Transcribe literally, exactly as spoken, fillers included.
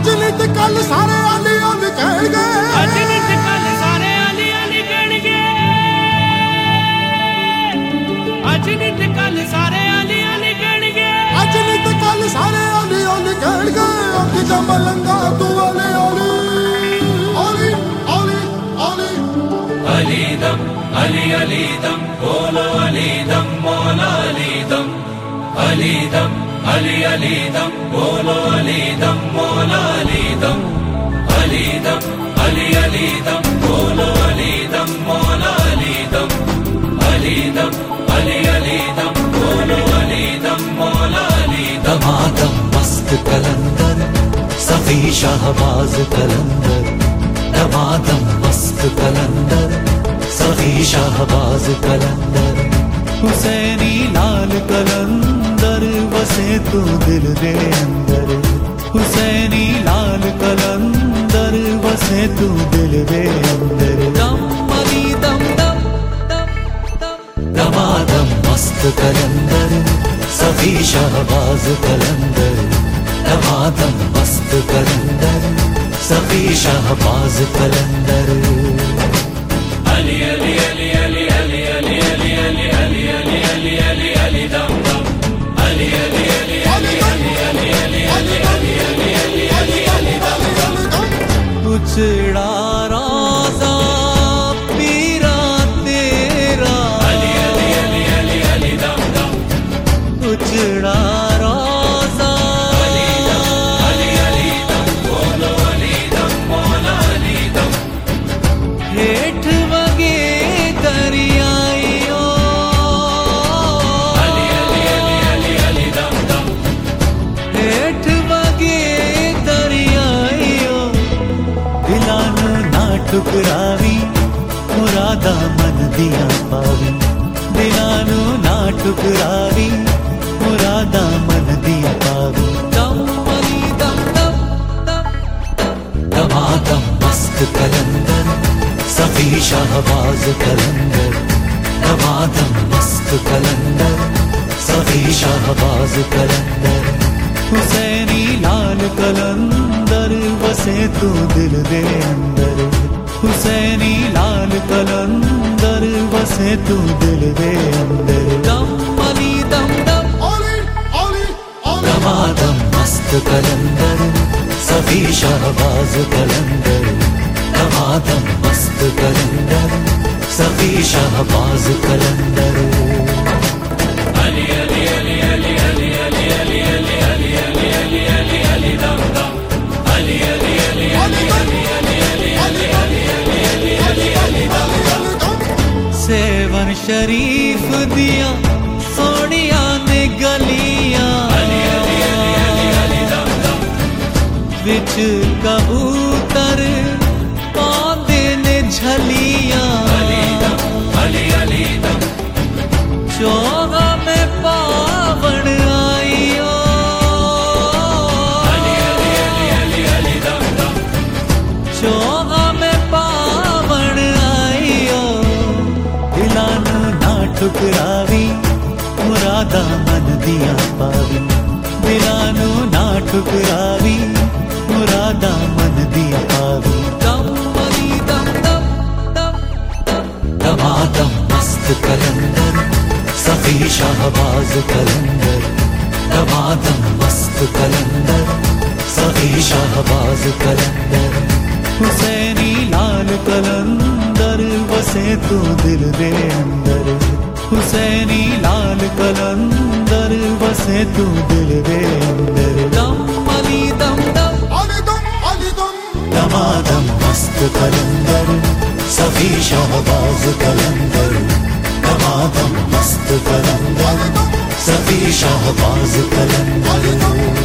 ਅੱਜ ਨਹੀਂ ਤੇ ਕੱਲ ਸਾਰੇ ਆਲੀ ਆਲੀ ਕਹਿਣਗੇ ਅੱਜ ਨਹੀਂ ਤੇ ਕੱਲ ਸਾਰੇ ਆਲੀ ਆਲੀ ਕਹਿਣਗੇ ਅੱਜ ਨਹੀਂ ਤੇ ਕੱਲ ਸਾਰੇ ਆਲੀ ਆਲੀ ਕਹਿਣਗੇ ਅੱਜ ਨਹੀਂ ਤੇ ਕੱਲ ਸਾਰੇ ਆਲੀ ਆਲੀ ਕਹਿਣਗੇ ਅੱਖ ਦਾ ਮਲੰਗਾ ਤੂੰ ਆਲੀ ਆਲੀ ਆਲੀ ਆਲੀ ਆਲੀ ਅਲੀ ਦਮ ਅਲੀ ਅਲੀ ਦਮ ਬੋਲੋ ਅਲੀ ਦਮ ਮੌਲਾ ਅਲੀ ਦਮ ਅਲੀ ਦਮ ਅਲੀ ਅਲੀ ਦਮ ਬੋਲੋ ਅਲੀ ਦਮ ਮੌਲਾ ਅਲੀ ਦਮ ਅਲੀ ਦਮ ਅਲੀ ਅਲੀ ਦਮ ਬੋਲੋ ਅਲੀ ਦਮ ਮੌਲਾ ਅਲੀ ਦਮ ਅਲੀ ਦਮ ਅਲੀ ਅਲੀ ਦਮ ਬੋਲੋ ਅਲੀ ਦਮ ਮੌਲਾ ਅਲੀ दमादम मस्त कलंदर सफी शाहबाज कलंदर दमादम मस्त कलंदर सफी शाहबाज कलंदर हुसैनी लाल कलंदर बसे तू दिल दे अंदर हुसैनी लाल कलंदर बसे तू दिल दे अंदर दम अली दम दम दम दम दमादम मस्त कलंदर सफी शाहबाज कलंदर दमादम मस्त कलंदर सफी शाहबाज कलंदर अली अली अली अली अली अली अली अली अली अली अली अली अली दम दम अली अली अली अली अली अली अली अली अली अली अली अली अली दम दम उचड़ा राजा पीरा तेरा अली अली अली अली अली दम दम उचड़ा राजा अली दम अली अली दम बोलो अली दम मौला अली दम हेठ वगे दरियाइयो अली अली अली अली अली दम दम हेठ वगे दरियाइयो दिलानु ना ठुकरावी मुरादा मन दिया पावी दिलानु ना ठुकरावी मुरादा मन दिया पावी दम अली दम दम दम दमादम मस्त कलंदर सफी शाहबाज कलंदर दमादम मस्त कलंदर सफी शाहबाज कलंदर हुसैनी लाल कलंदर बसे तू दिल दे अंदर हुसैनी लाल कलंदर बसे तू दिल दे अंदर दम अली दम दम ਆਲੀ ਆਲੀ ਆਲੀ दमादम मस्त कलंदर सफी शाहबाज कलंदर दमादम मस्त कलंदर सफी शाहबाज कलंदर अली अली अली अली अली अली अली अली अली अली अली अली अली दम दम अली अली अली अली अली अली अली अली अली अली अली अली अली दम दम सेवन शरीफ दिया सोनिया ने गलियां अली अली अली अली अली दम दम विच कबूतर पांदे ने झलियां अली दम अली अली दम चौगा में पावन आइयो अली अली अली अली अली दम दम चौगा में पावन आइयो दिलानु ना ठुकरावी मुरादा मन दिया पावी दिलानु ना ठुकरावी मुरादा मन दिया पावी दम अली दम दम दम दम दमादम मस्त कलंदर सफी शाहबाज कलंदर दमादम मस्त कलंदर सफी शाहबाज कलंदर हुसैनी लाल कलंदर बसे तू दिल दे अंदर हुसैनी लाल कलंदर बसे तू दिल दे अंदर दम अली दम दम ਆਲੀ ਦਮ ਆਲੀ ਦਮ दमादम मस्त कलंदर सफी शाहबाज कलंदर दमादम मस्त कलंदर सफी शाहबाज कलंदर